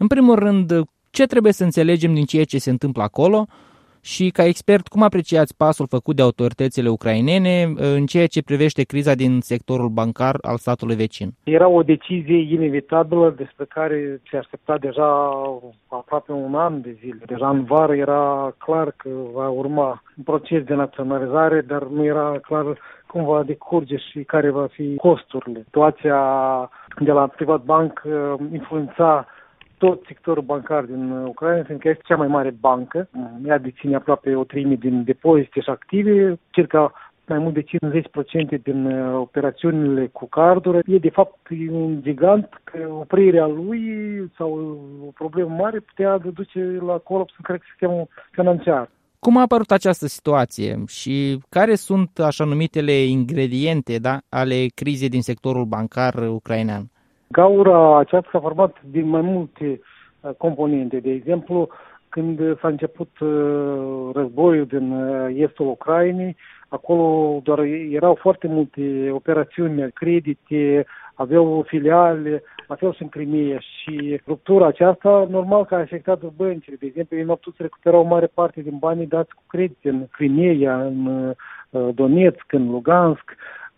În primul rând, ce trebuie să înțelegem din ceea ce se întâmplă acolo și, ca expert, cum apreciați pasul făcut de autoritățile ucrainene în ceea ce privește criza din sectorul bancar al statului vecin? Era o decizie inevitabilă despre care se aștepta deja aproape un an de zile. Deja în vară era clar că va urma un proces de naționalizare, dar nu era clar cum va decurge și care va fi costurile. Situația de la Privatbank influența tot sectorul bancar din Ucraina, fiindcă este cea mai mare bancă. Ea deține aproape o treime din depozite și active, circa mai mult de 50% din operațiunile cu carduri. E de fapt un gigant, că oprirea lui sau o problemă mare putea duce la colaps întreg sistemul financiar. Cum a apărut această situație și care sunt așa numitele ingrediente ale crizei din sectorul bancar ucrainean? Gaura aceasta s-a format din mai multe componente. De exemplu, când s-a început războiul din estul Ucrainei, acolo doar erau foarte multe operațiuni, credite, aveau filiale, la fel și în Crimea. Și ruptura aceasta, normal că a afectat băncile. De exemplu, ei nu au putut să recuperau o mare parte din banii dați cu credite în Crimea, în Donetsk, în Lugansk.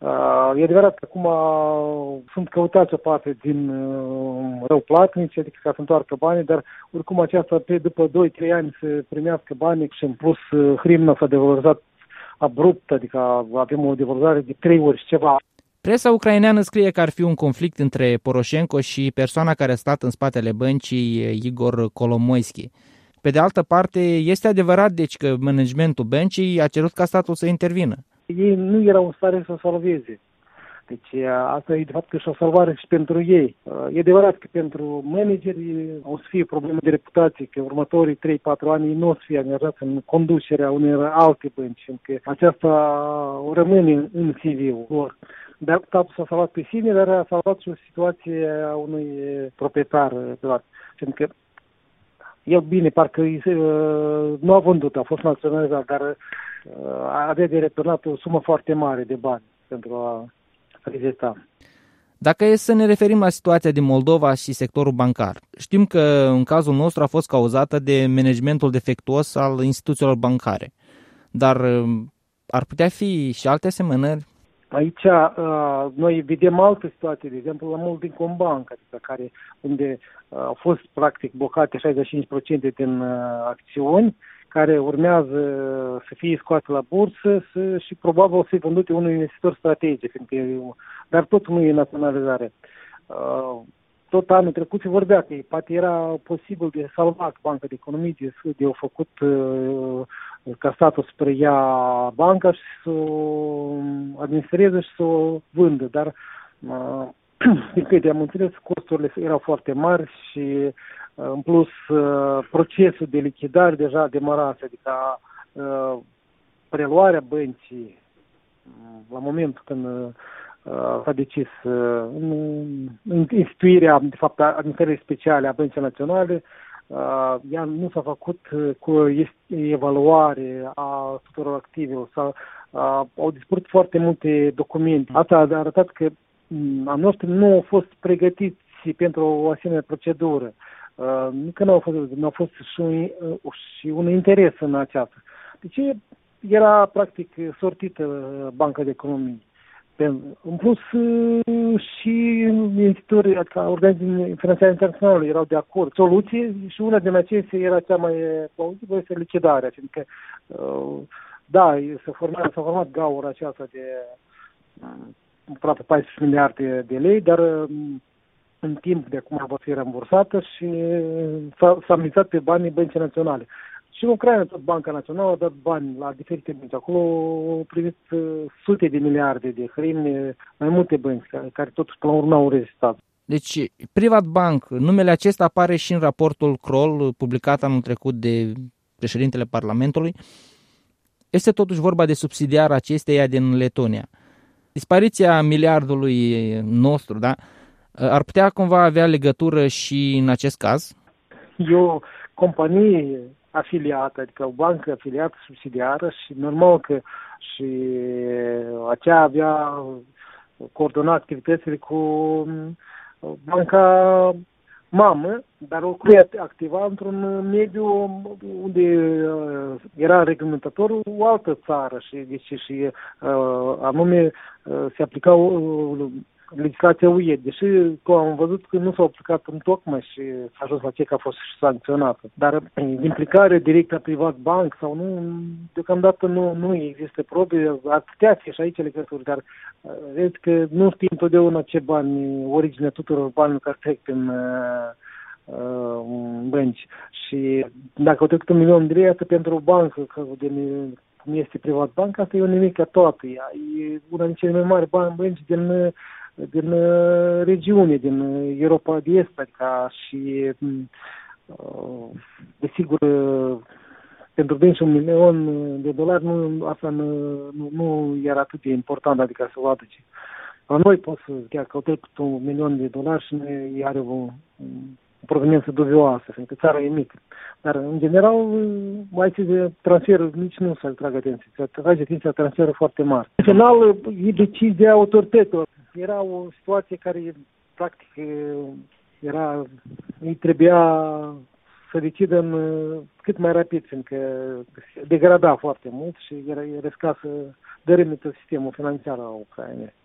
E adevărat că acum sunt căutați o parte din răuplatnici, adică ca să întoarcă banii, dar oricum aceasta după 2-3 ani să primească banii și în plus hrimna s-a devalorizat abrupt, adică avem o devalorizare de 3 ori și ceva. Presa ucraineană scrie că ar fi un conflict între Poroșenko și persoana care a stat în spatele băncii, Igor Kolomoisky. Pe de altă parte, este adevărat deci că managementul băncii a cerut ca statul să intervină. Ei nu erau în stare să salveze. Deci asta e de fapt și o salvare și pentru ei. E adevărat că pentru manageri o să fie probleme de reputație, că următorii 3-4 ani nu o să fie angajați în conducerea unei alte bănci, că aceasta rămâne în CV-ul lor. Dar statul s-a salvat pe sine, dar a salvat și o situație a unui proprietar privat. Pentru că el bine, parcă nu a vândut, a fost naționalizat, dar avea de returnat o sumă foarte mare de bani pentru a rezista. Dacă e să ne referim la situația din Moldova și sectorul bancar, știm că în cazul nostru a fost cauzată de managementul defectuos al instituțiilor bancare, dar ar putea fi și alte asemănări? Aici noi vedem alte situații, de exemplu la Moldincobank, adică unde au fost practic blocate 65% din acțiuni, care urmează să fie scoase la bursă și probabil o să fie vândute unui investitor strategic, dar tot nu e naționalizare. Tot anul trecut se vorbea că poate era posibil de salvat Banca de Economie, de au făcut ca statul să preia banca și să o administreze și să o vândă, dar din câte am înțeles, costurile erau foarte mari și în plus procesul de lichidare deja demarase, adică preluarea băncii la momentul când s-a decis instituirea, de fapt, administrării speciale a Băncii Naționale, ea nu s-a făcut cu evaluare a tuturor activelor. Au dispărut foarte multe documente. Asta a arătat că a noștri nu au fost pregătiți pentru o asemenea procedură. Că nu a fost și un interes în aceasta. Deci era practic sortită Banca de Economie. În plus și instituții, adică organismele financiare internaționale erau de acord. Soluție și una din acestea era cea mai plauzibilă, este lichidarea. Fiindcă, da, s-a format gaura aceasta de aproape 14 miliarde de lei, dar în timp de acum va fi rambursată și s-a mizat pe banii Băncii Naționale. Și în Ucraina tot Banca Națională a dat bani la diferite bănci. Acolo au primit sute de miliarde de hrimne, mai multe bănci care totuși până la urmă au rezistat. Deci Privatbank, numele acesta apare și în raportul Kroll publicat anul trecut de președintele Parlamentului. Este totuși vorba de subsidiara acesteia din Letonia. Dispariția miliardului nostru, da, ar putea cumva avea legătură și în acest caz? E o companie afiliată, adică o bancă afiliată subsidiară și normal că și aceea avea coordonat activitățile cu Banca mamă, dar lucruia activa într-un mediu unde era reglementator o altă țară și anume se aplicau legislația UE, deși am văzut că nu s-au aplicat în tocmai și s-a ajuns la ce că a fost și sancționată. Dar implicare directă a privat banc sau nu, deocamdată nu există probe, ar putea fi și aici legături, dar vezi că nu știm întotdeauna ce bani, originea tuturor banilor care trec prin bănci. Și dacă au trecut 1 milion de lei, asta pentru o bancă, cum este privat banca, asta e o nimică toată. E una din cele mai mari bănci din regiune, din Europa de Est, adică și desigur pentru bănci $1 milion, asta nu era atât de important, adică să o aduce. La noi pot să chiar că au trecut $1 milion și nu are o proveniență dubioasă, fiindcă țara e mică. Dar, în general, aici de transferuri nici nu se trag atenție. Se trage atenția transferuri foarte mari. În final, e decizia autorităților. Era o situație care, practic, îi trebuia să decidă cât mai rapid, fiindcă se degrada foarte mult și risca să dărâme tot sistemul financiar al Ucrainei.